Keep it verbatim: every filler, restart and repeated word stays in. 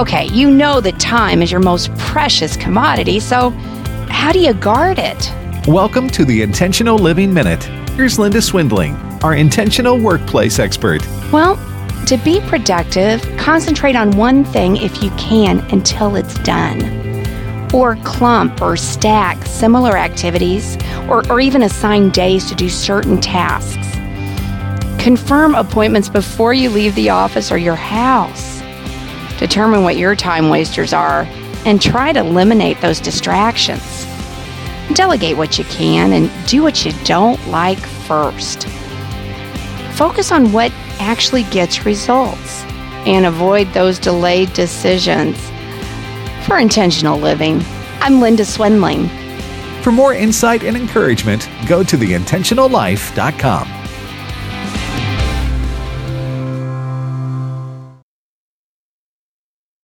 Okay, you know that time is your most precious commodity, so how do you guard it? Welcome to the Intentional Living Minute. Here's Linda Swindling, our intentional workplace expert. Well, to be productive, concentrate on one thing if you can until it's done. Or clump or stack similar activities, or, or even assign days to do certain tasks. Confirm appointments before you leave the office or your house. Determine what your time wasters are and try to eliminate those distractions. Delegate what you can and do what you don't like first. Focus on what actually gets results and avoid those delayed decisions. For intentional living, I'm Linda Swindling. For more insight and encouragement, go to the intentional life dot com.